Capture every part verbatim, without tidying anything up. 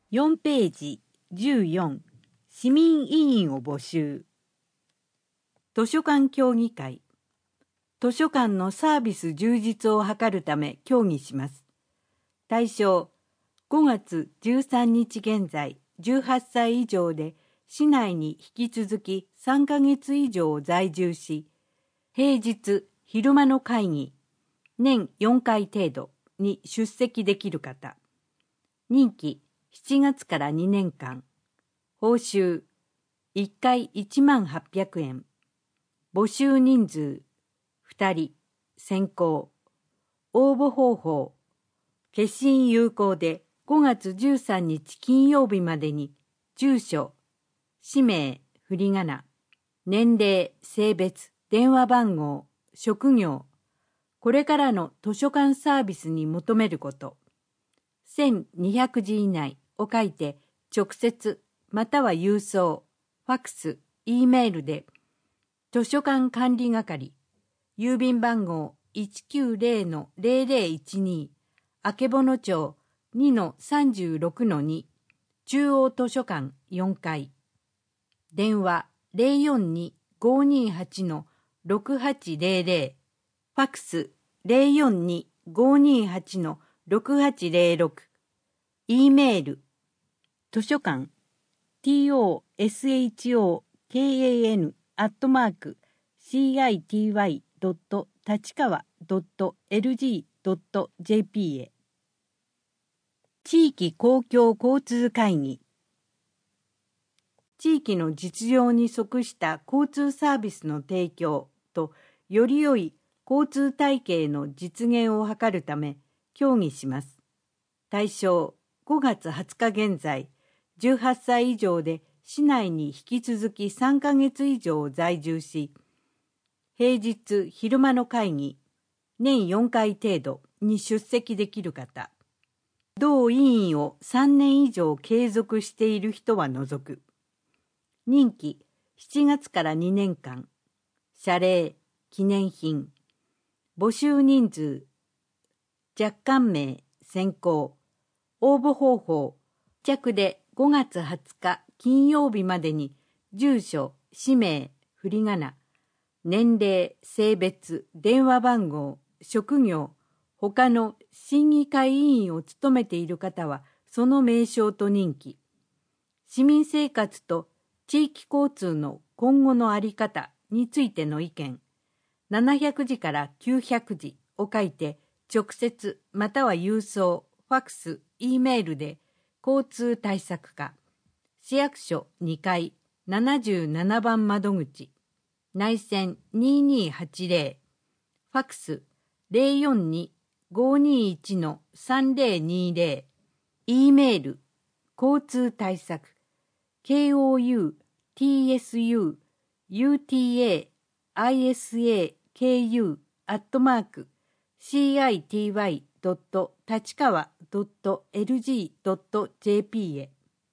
よんページじゅうよん市民委員を募集。図書館協議会。図書館のサービス充実を図るため協議します。対象、ごがつじゅうさんにち現在じゅうはっさい以上で市内に引き続きさんかげつ以上在住し、平日昼間の会議、年よんかい程度に出席できる方。任期しちがつからにねんかん。報酬いっかいいちまんはっぴゃくえん。募集人数ふたり。選考。応募方法。決心有効でごがつじゅうさんにち金曜日までに住所、氏名、振り仮名、年齢、性別、電話番号、職業、これからの図書館サービスに求めること、せんにひゃくじ以内を書いて直接または郵送、ファックス、Eメールで、図書館管理係、郵便番号 いちきゅうぜろのぜろぜろいちに、あけぼの町 にのさんじゅうろくのに、中央図書館よんかい。電話 ゼロよんに ごーにーはち ろくはちぜろぜろ、ファックス ゼロよんに ごーにーはち ろくはちぜろろく、Eメール、図書館、toshokan アットマーク city ドット立川ドット lg ドット jp へ。地域公共交通会議。地域の実情に即した交通サービスの提供とより良い交通体系の実現を図るため協議します。対象、ごがつはつか現在、じゅうはっさい以上で市内に引き続きさんかげつ以上在住し、平日昼間の会議、年よんかい程度に出席できる方、同委員をさんねん以上継続している人は除く。任期しちがつからにねんかん。謝礼、記念品。募集人数、若干名、選考。応募方法、着でごがつはつか金曜日までに住所、氏名、振り仮名、年齢、性別、電話番号、職業、他の審議会委員を務めている方はその名称と任期。市民生活と地域交通の今後の在り方についての意見、ななひゃくじからきゅうひゃくじを書いて直接または郵送、ファックス、Eメールで交通対策課、市役所にかいななじゅうななばん窓口、内線にーにーはちぜろ、ファックスゼロよんに ごーにーいち さんぜろにぜろ、Eメール、交通対策、ケーオーユーティーエスユーユーティーエーアイエスエーケーユー アットマーク シーアイティーワイ ドット立川 ドット エルジー ドット ジェーピー へ。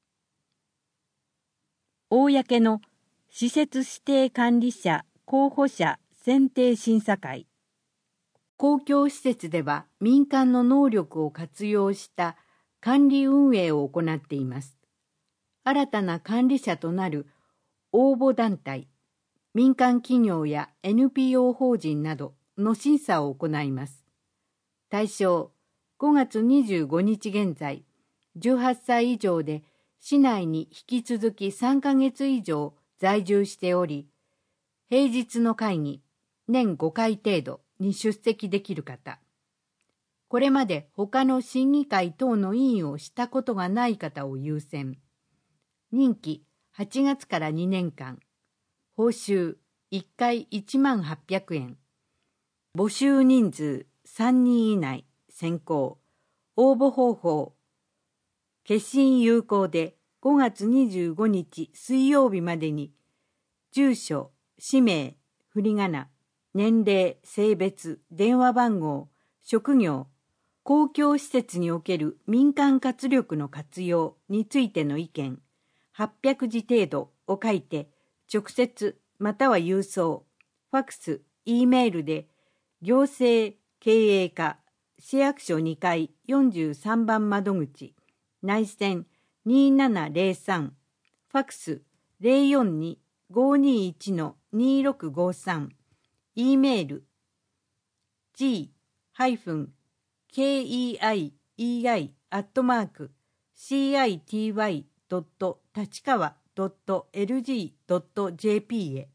公の施設指定管理者候補者選定審査会。公共施設では民間の能力を活用した管理運営を行っています。新たな管理者となる応募団体、民間企業や エヌピーオー 法人などの審査を行います。対象、ごがつにじゅうごにち現在、じゅうはっさい以上で市内に引き続きさんかげつ以上在住しており、平日の会議、年ごかい程度に出席できる方、これまで他の審議会等の委員をしたことがない方を優先。任期はちがつからにねんかん。報酬いっかいいちまんはっぴゃくえん。募集人数さんにん以内。選考。応募方法。決心有効でごがつにじゅうごにち水曜日までに住所、氏名、振り仮名、年齢、性別、電話番号、職業、公共施設における民間活力の活用についての意見、はっぴゃくじ程度を書いて直接または郵送、ファックス、Eメールで行政経営課、市役所にかいよんじゅうさんばん窓口、内線にーななぜろさん、ファックス ゼロよんに ごーにーいち にーろくごさん、E メール ジーケーイーアイイーアイ アットマーク シーアイティーワイ ドット 立川 ドット エルジー ドット ジェーピー へ。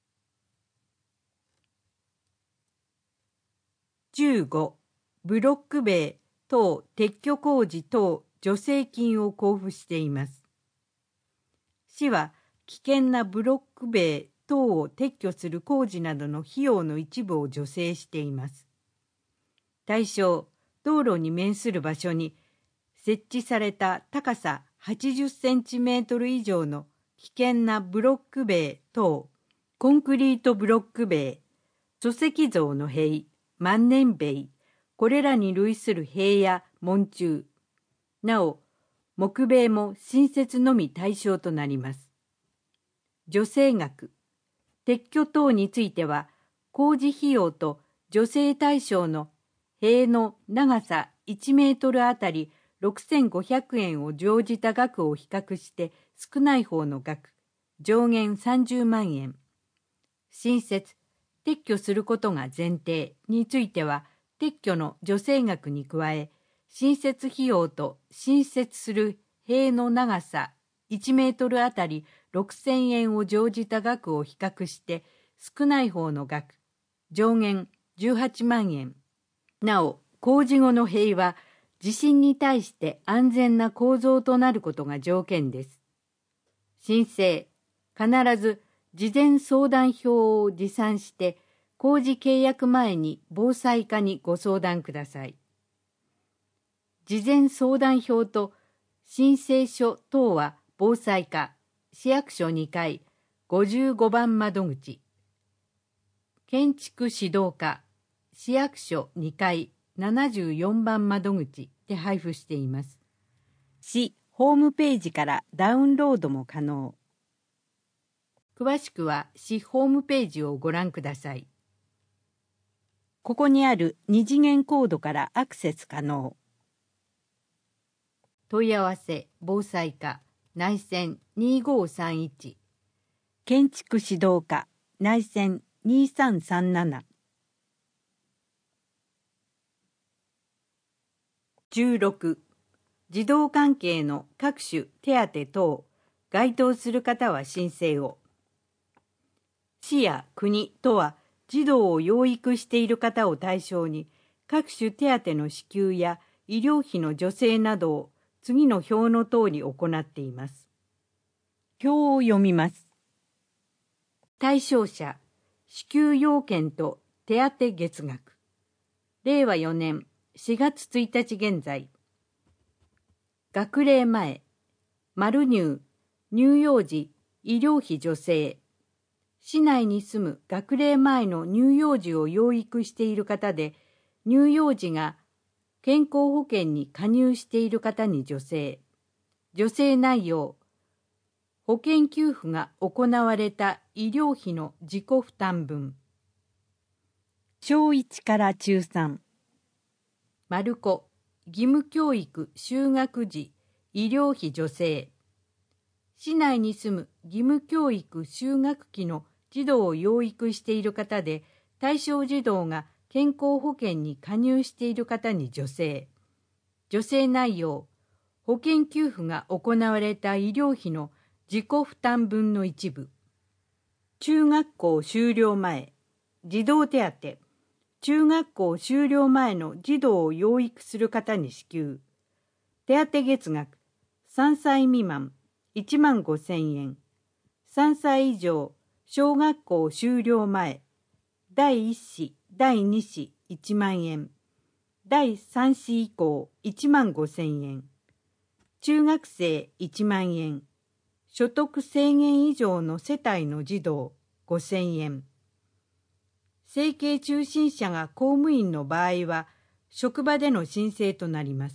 じゅうご、ブロック塀等撤去工事等助成金を交付しています。市は危険なブロック塀等を撤去する工事などの費用の一部を助成しています。対象、道路に面する場所に設置された高さはちじゅっセンチメートル以上の危険なブロック塀等、コンクリートブロック塀、礎石造の塀、万年塀、これらに類する塀や門柱、なお、木塀も新設のみ対象となります。助成額、撤去等については、工事費用と助成対象の塀の長さいちメートルあたりろくせんごひゃくえんを乗じた額を比較して少ない方の額、上限さんじゅうまんえん。新設、撤去することが前提については、撤去の助成額に加え、新設費用と新設する塀の長さいちメートルあたりろくせんえんを乗じた額を比較して少ない方の額、上限じゅうはちまんえん。なお、工事後の塀は地震に対して安全な構造となることが条件です。申請、必ず事前相談票を持参して工事契約前に防災課にご相談ください。事前相談票と申請書等は防災課、市役所にかい、ごじゅうごばん窓口。建築指導課、市役所にかい、ななじゅうよんばん窓口で配布しています。市ホームページからダウンロードも可能。詳しくは市ホームページをご覧ください。ここにある二次元コードからアクセス可能。問い合わせ防災課内線にごさんいち、建築指導課内線にさんさんなな。じゅうろく、児童関係の各種手当等、該当する方は申請を。市や国とは児童を養育している方を対象に、各種手当の支給や医療費の助成などを次の表の通り行っています。表を読みます。対象者、支給要件と手当月額。れいわよねんしがつついたち現在。学齢前、丸入、乳幼児、医療費助成。市内に住む学齢前の乳幼児を養育している方で、乳幼児が健康保険に加入している方に助成。助成内容、保険給付が行われた医療費の自己負担分。しょういちからちゅうさん。丸子、義務教育就学時医療費助成。市内に住む義務教育就学期の児童を養育している方で、対象児童が健康保険に加入している方に助成。助成内容、保険給付が行われた医療費の自己負担分の一部。中学校修了前、児童手当。中学校修了前の児童を養育する方に支給。手当月額、さんさい未満、いちまんごせんえん。さんさい以上、小学校修了前、だいいっ子、だいに子いちまんえん。だいさん子以降いちまんごせんえん。中学生いちまんえん。所得制限以上の世帯の児童ごせんえん。生計中心者が公務員の場合は、職場での申請となります。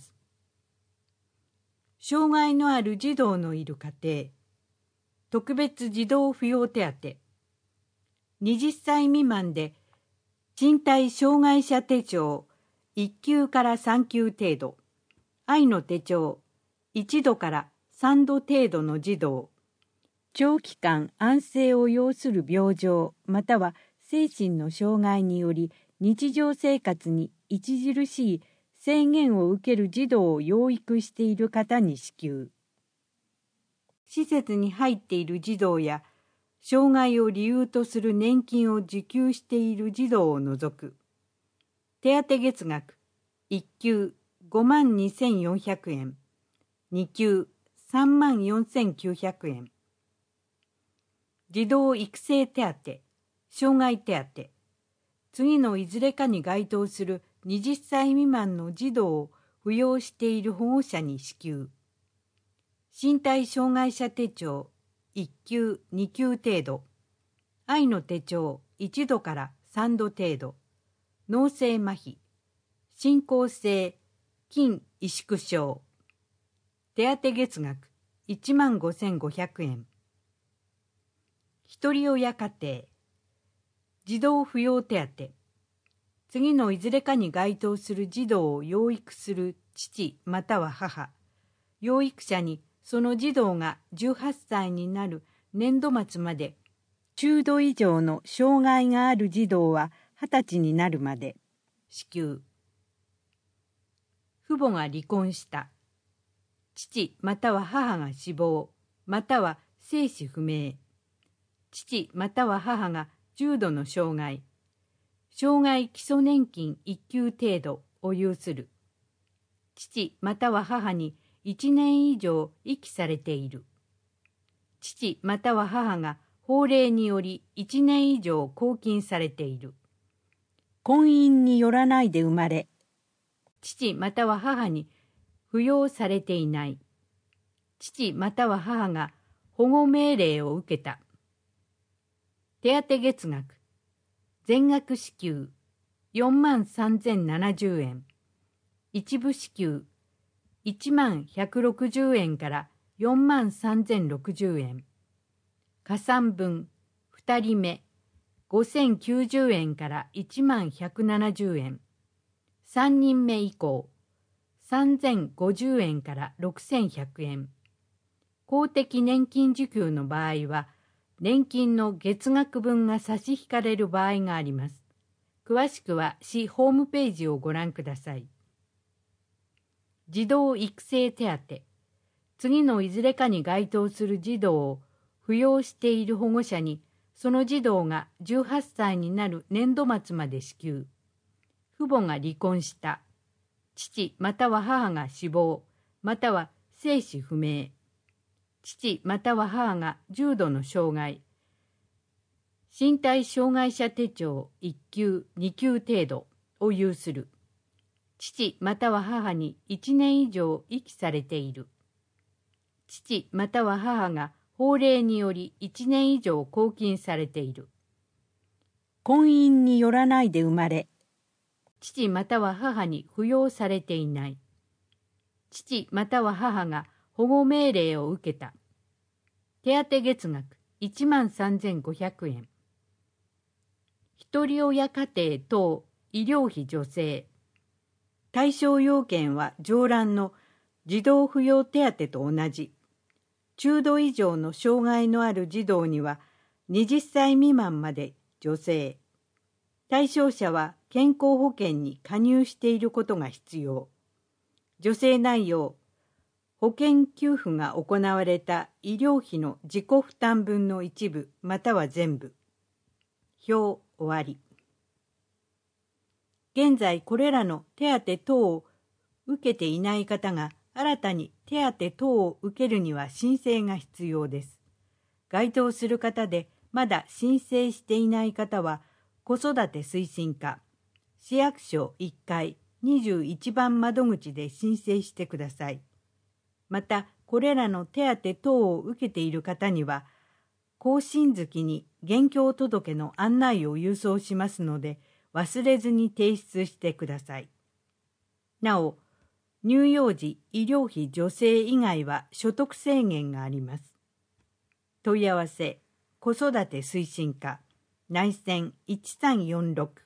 障害のある児童のいる家庭、特別児童扶養手当、はたち未満で身体障害者手帳いっ級からさん級程度、愛の手帳いちどからさんど程度の児童、長期間安静を要する病状または精神の障害により日常生活に著しい制限を受ける児童を養育している方に支給。施設に入っている児童や障害を理由とする年金を受給している児童を除く。手当月額いっ級ごまんにせんよんひゃくえん、に級さんまんよんせんきゅうひゃくえん。児童育成手当、障害手当。次のいずれかに該当するはたち未満の児童を扶養している保護者に支給。身体障害者手帳いっ級に級程度。愛の手帳いちどからさんど程度。脳性麻痺、進行性筋萎縮症。手当月額いちまんごせんごひゃくえん。ひとり親家庭、児童扶養手当。次のいずれかに該当する児童を養育する父または母、養育者にその児童がじゅうはっさいになる年度末まで、中度以上の障害がある児童ははたちになるまで支給。父母が離婚した。父または母が死亡、または生死不明。父または母が重度の障害、障害基礎年金いっ級程度を有する。父または母にいちねん以上遺棄されている。父または母が法令によりいちねん以上拘禁されている。婚姻によらないで生まれ、父または母に扶養されていない。父または母が保護命令を受けた。手当月額、全額支給よんまんさんぜんななじゅうえん、一部支給いちまんひゃくろくじゅうえんからよんまんさんぜんろくじゅうえん、加算分ふたりめごせんきゅうじゅうえんからいちまんひゃくななじゅうえん、さんにんめ以降さんぜんごじゅうえんからろくせんひゃくえん。公的年金受給の場合は年金の月額分が差し引かれる場合があります。詳しくは市ホームページをご覧ください。児童育成手当。次のいずれかに該当する児童を扶養している保護者に、その児童がじゅうはっさいになる年度末まで支給。父母が離婚した。父または母が死亡、または生死不明。父または母が重度の障害、身体障害者手帳いっ級に級程度を有する。父または母にいちねん以上遺棄されている。父または母が法令によりいちねん以上拘禁されている。婚姻によらないで生まれ、父または母に扶養されていない。父または母が保護命令を受けた。手当月額いちまんさんぜんごひゃくえん。ひとり親家庭等医療費助成。対象要件は上覧の児童扶養手当と同じ。中度以上の障害のある児童にははたちさい未満まで助成。対象者は健康保険に加入していることが必要。助成内容、保険給付が行われた医療費の自己負担分の一部または全部。表終わり。現在これらの手当等を受けていない方が新たに手当等を受けるには申請が必要です。該当する方でまだ申請していない方は子育て推進課、市役所いっかいにじゅういちばん窓口で申請してください。また、これらの手当等を受けている方には、更新月に現況届の案内を郵送しますので、忘れずに提出してください。なお、乳幼児医療費助成以外は所得制限があります。問い合わせ、子育て推進課、内線いちさんよんろく